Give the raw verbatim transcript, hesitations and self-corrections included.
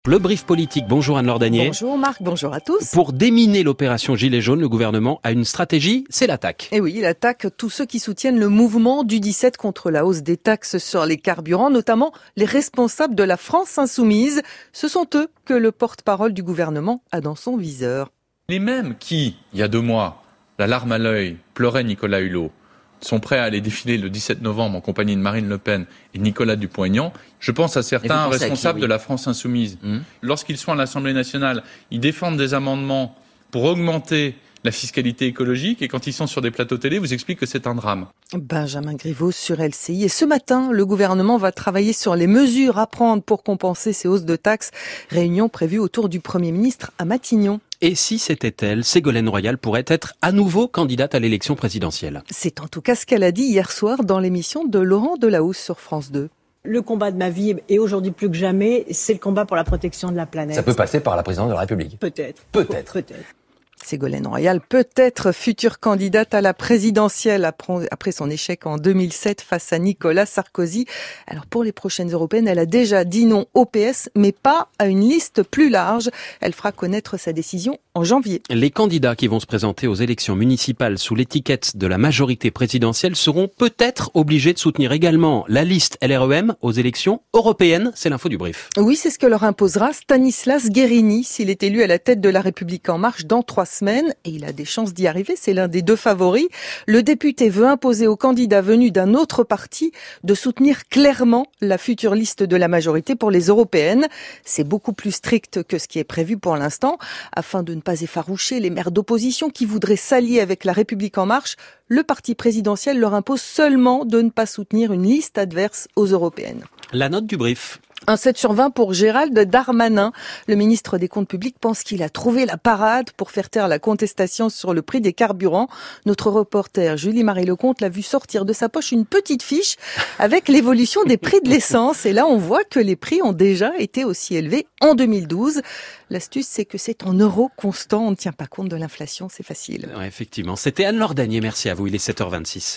Le brief politique, bonjour Anne-Laure Danier. Bonjour Marc, bonjour à tous. Pour déminer l'opération Gilets jaunes, le gouvernement a une stratégie, c'est l'attaque. Et oui, il attaque tous ceux qui soutiennent le mouvement du dix-sept contre la hausse des taxes sur les carburants, notamment les responsables de la France insoumise. Ce sont eux que le porte-parole du gouvernement a dans son viseur. Les mêmes qui, il y a deux mois, la larme à l'œil, pleuraient Nicolas Hulot, sont prêts à aller défiler le dix-sept novembre en compagnie de Marine Le Pen et Nicolas Dupont-Aignan. Je pense à certains responsables qui, oui. de la France insoumise. Mmh. Lorsqu'ils sont à l'Assemblée nationale, ils défendent des amendements pour augmenter la fiscalité écologique et quand ils sont sur des plateaux télé, vous expliquent que c'est un drame. Benjamin Griveaux sur L C I. Et ce matin, le gouvernement va travailler sur les mesures à prendre pour compenser ces hausses de taxes. Réunion prévue autour du Premier ministre à Matignon. Et si c'était elle, Ségolène Royal pourrait être à nouveau candidate à l'élection présidentielle. C'est en tout cas ce qu'elle a dit hier soir dans l'émission de Laurent Delahousse sur France deux. Le combat de ma vie, et aujourd'hui plus que jamais, c'est le combat pour la protection de la planète. Ça peut passer par la présidence de la République. Peut-être. Peut-être. Peut-être. Ségolène Royal peut être future candidate à la présidentielle après son échec en deux mille sept face à Nicolas Sarkozy. Alors pour les prochaines européennes, elle a déjà dit non au P S, mais pas à une liste plus large. Elle fera connaître sa décision en janvier. Les candidats qui vont se présenter aux élections municipales sous l'étiquette de la majorité présidentielle seront peut-être obligés de soutenir également la liste L R E M aux élections européennes. C'est l'info du brief. Oui, c'est ce que leur imposera Stanislas Guerini s'il est élu à la tête de La République En Marche dans trois semaines. Et il a des chances d'y arriver, c'est l'un des deux favoris. Le député veut imposer aux candidats venus d'un autre parti de soutenir clairement la future liste de la majorité pour les européennes. C'est beaucoup plus strict que ce qui est prévu pour l'instant. Afin de ne pas effaroucher les maires d'opposition qui voudraient s'allier avec La République En Marche, le parti présidentiel leur impose seulement de ne pas soutenir une liste adverse aux européennes. La note du brief. Un sept sur vingt pour Gérald Darmanin. Le ministre des Comptes publics pense qu'il a trouvé la parade pour faire taire la contestation sur le prix des carburants. Notre reporter Julie-Marie Lecomte l'a vu sortir de sa poche une petite fiche avec l'évolution des prix de l'essence. Et là, on voit que les prix ont déjà été aussi élevés en deux mille douze. L'astuce, c'est que c'est en euros constants. On ne tient pas compte de l'inflation, c'est facile. Ouais, effectivement. C'était Anne-Laure Danier. Merci à vous. Il est sept heures vingt-six.